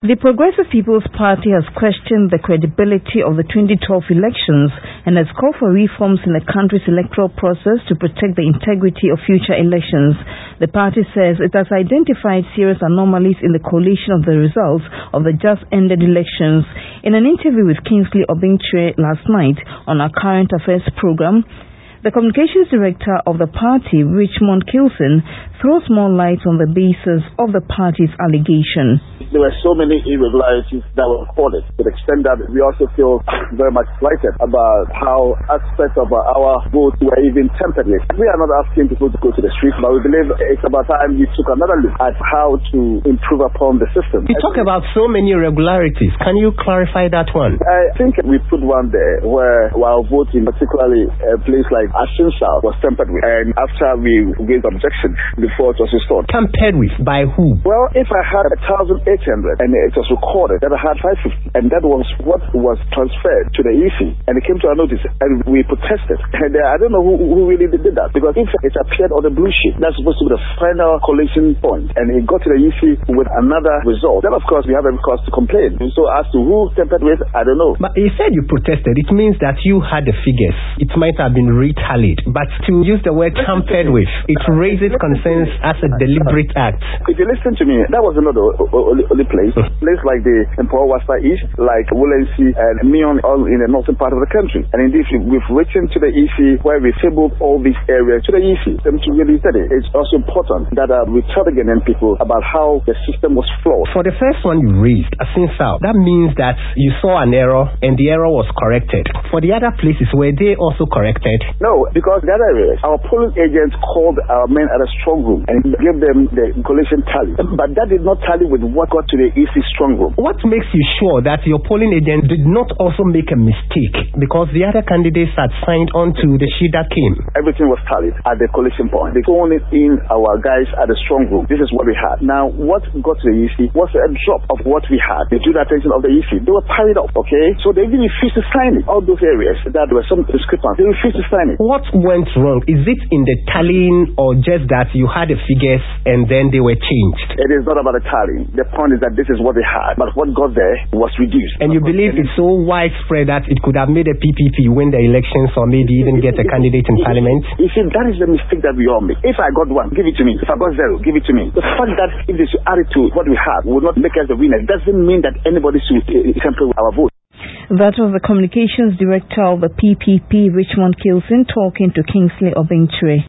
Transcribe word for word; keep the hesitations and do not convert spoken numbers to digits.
The Progressive People's Party has questioned the credibility of the twenty twelve elections and has called for reforms in the country's electoral process to protect the integrity of future elections. The party says it has identified serious anomalies in the collation of the results of the just-ended elections. In an interview with Kingsley Obingtre last night on our Current Affairs program, the communications director of the party, Richmond Kilson, throws more light on the basis of the party's allegation. There were so many irregularities that were reported to the extent that we also feel very much slighted about how aspects of our votes were even tampered with. We are not asking people to go to the streets, but we believe it's about time we took another look at how to improve upon the system. You talk about so many irregularities. Can you clarify that one? I think we put one there where while voting, particularly a place like Ashin South was tampered with, and after we raised objection before it was restored. Tampered with by who? Well, if I had a thousand eight hundred and it was recorded that I had five fifty, and that was what was transferred to the E C, and it came to our notice, and we protested. And uh, I don't know who, who really did that, because if it appeared on the blue sheet, that's supposed to be the final collation point, and it got to the E C with another result, then of course we have every cause to complain. And so as to who tampered with, I don't know. But you said you protested. It means that you had the figures. It might have been retallied, but to use the word tampered with, it raises concerns as a deliberate act. If you listen to me, that was another only, only place. Place like the Empower Wasta East, like Wolensi and Mion, all in the northern part of the country. And indeed, we've written to the E C where we fabled all these areas to the E C. Them to really study. It's also important that uh, we tell again people about how the system was flawed. For the first one you raised, Assin South, that means that you saw an error and the error was corrected. For the other places, were they also corrected? No, because the other areas, our polling agents called our men at a strong room and gave them the collation tally. But that did not tally with what got to the E C strong room. What makes you sure that your polling agent did not also make a mistake, because the other candidates had signed on to the sheet that came? Everything was tallied at the collation point. They phoned in our guys at the strong room. This is what we had. Now, what got to the E C was a drop of what we had. They drew the attention of the E C. They were tied up, okay? So they even refused to sign it. All those areas that there were some discrepancies, they refused to sign it. What went wrong? Is it in the tallying, or just that you had the figures and then they were changed? It is not about the tallying. The point is that this is what they had, but what got there was reduced. And you believe it's so widespread that it could have made a P P P win the elections, or maybe even get a candidate in parliament? You see, that is the mistake that we all make. If I got one, give it to me. If I got zero, give it to me. The fact that if they should add it to what we have will not make us the winner doesn't mean that anybody should sample our vote. That was the communications director of the P P P, Richmond Kilson, talking to Kingsley Obingtre.